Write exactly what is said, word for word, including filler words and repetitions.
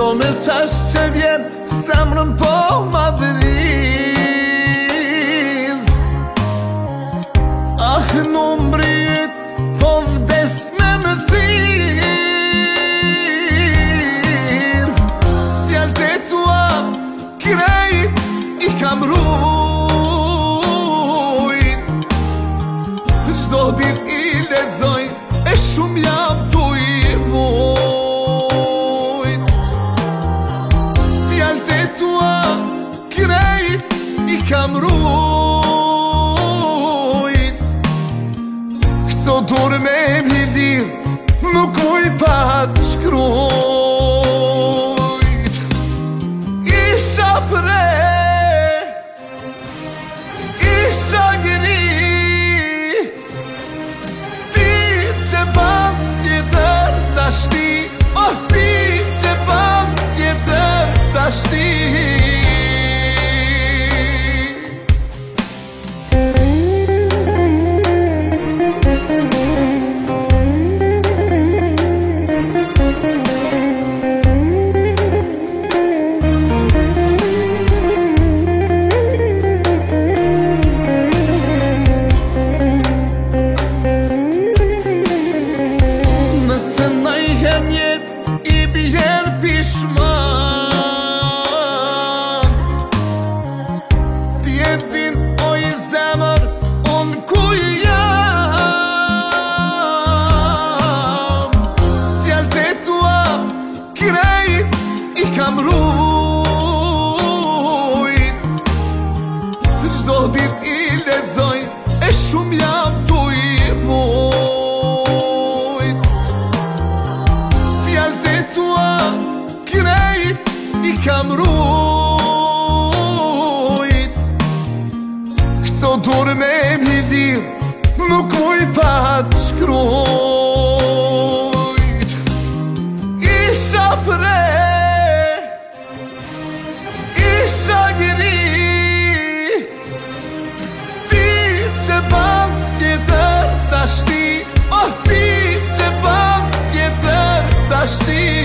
Çdo mesazh që vjen zemrën po ma dridh. Ah, numri yt po vdes me më thirr. Fjalët e tua krejt i kam rujt. Çdo dit i lexoj e shumë jam tu i vujt. Fjalët e tua krejt i kam rujt. Këto dur me mjidil nuk uj pa të shkrujt. Isha pre, isha gri, ti që ban tjetër dashni. Oh, ti që ban tjetër dashni. Nëse ndonjëherë njet i bjer pishman, ti e din o i zemër unë ku jam. Fjalët e tua krejt i kam rujt. Çdo dit i lexoj e shumë jam tu i vujt. Fjalët e tua krejt i kam rujt. Këto dur me mjidil nuk uj pa të shkrujt. Isha pre, isha gri, ti që ban tjetër dashni. Oh, ti që ban tjetër dashni.